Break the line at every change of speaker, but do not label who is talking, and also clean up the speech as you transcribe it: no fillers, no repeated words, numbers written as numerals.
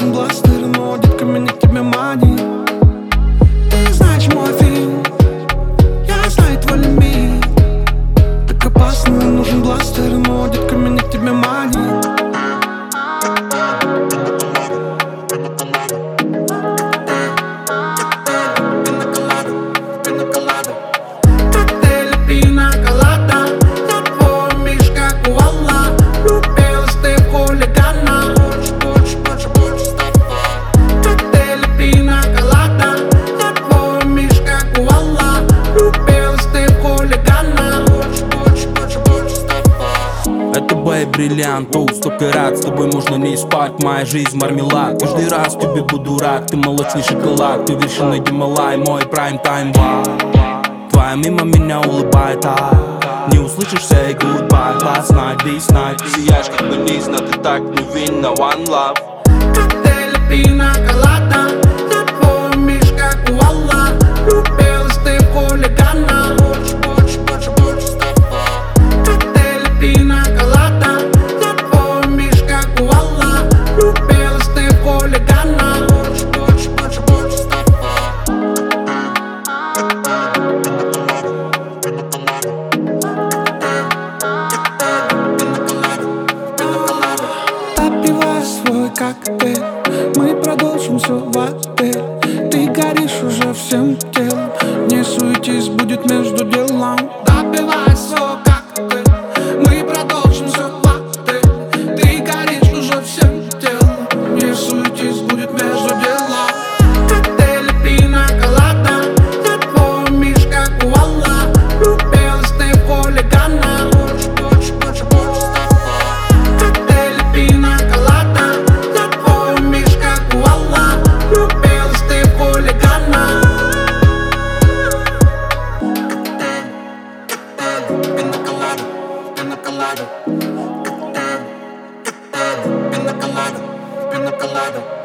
нужен бластер, но детка меня к тебе манит. Ты знаешь мой фильм, я знаю твой лимит. Так опасно, нужен бластер, но детка меня к тебе манит.
Это бэй, бриллиант, столько рад. С тобой можно не спать, моя жизнь мармелад. Каждый раз тебе буду рад, ты молочный шоколад. Ты вершина Гималай, мой прайм-тайм бар. Твоя мимо меня улыбает, не услышишь say goodbye. Last night, this night. Ты сияешь как белизна, ты так невинна. One love.
Коктейли, пина, колада. Я твой миш, как у Алла. Влюбилась ты в хулигана. Больше, больше, больше с тобой. Коктейли, пина, колада. Я твой миш, как у Алла. Влюбилась ты в хулигана. Больше, больше, больше, больше с тобой. Попивай свой коктейль, мы продолжим все в отель. Ты горишь уже всем телом, не суетись, будет между делом. Допивай свой коктейль, мы продолжим все в отель. Ты горишь уже всем телом, не суетись, будет между делом. Коктейли, пина, колада. Я твой миш, как у Алла. Влюбилась ты в хулигана. Больше, больше, больше, больше с тобой. Коктейли, пина, колада. Я твой миш, как у Алла. Влюбилась ты в хулигана. Коктейль, пина, колада, пина, колада. Коктейль, пина, колада, пина, колада.